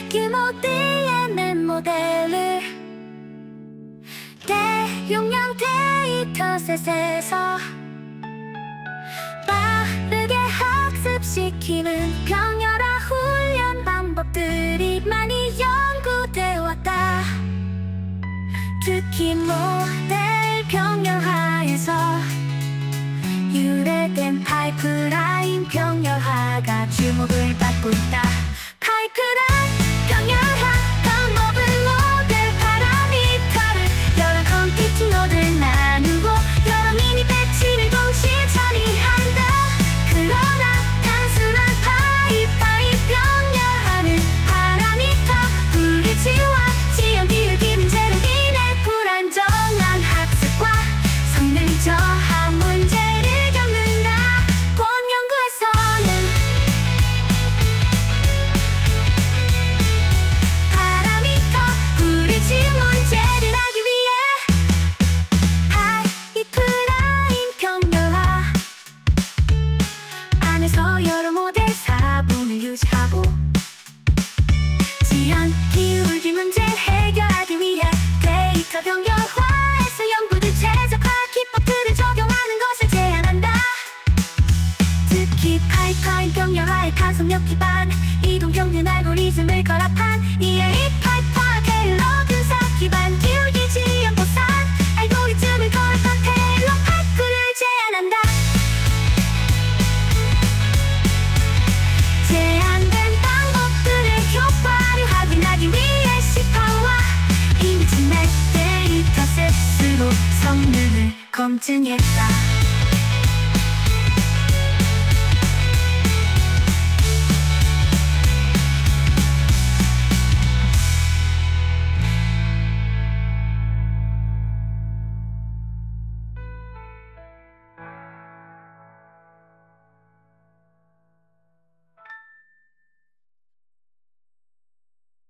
대규모 DMM 모델을 대용량 데이터셋에서 빠르게 학습시키는 병렬화 훈련 방법들이 많이 연구되어 왔다. 특히 모델 병렬화에서 유래된 파이프라인 병렬화가 주목을 받고 있다. 파이프라인 병렬화 방법은 모델 파라미터를 여러 컴퓨팅 노드를 나누고 여러 미니 배치를 동시에 처리한다. 그러나 단순한 파이프라인 병렬화는 파라미터 브릿지와 지연 비율기 문제로 인해 불안정한 학습과 성능 저하 문제를 겪는다. 본 연구에서는 파라미터 브릿지 문제를 하기 위해 파이프라인 병렬화 안에서 여러 모델 사분을 유지하고 지연 기울기 문제를 해결하기 위해 데이터 병렬화에서 연구들 최적화 기법들을 적용하는 것을 제안한다. 특히 파이프라인 병렬화의 가속력 기반 이동 평균 알고리즘을 결합한 EA 파이프와 테일러 분석 기반 기울기 지연 보상 알고리즘을 결합한 테일러 파이프를 제안한다. 제안된 방법들의 효과를 확인하기 위해 시파와 이미지넷 데이터셋으로 성능을 검증했다.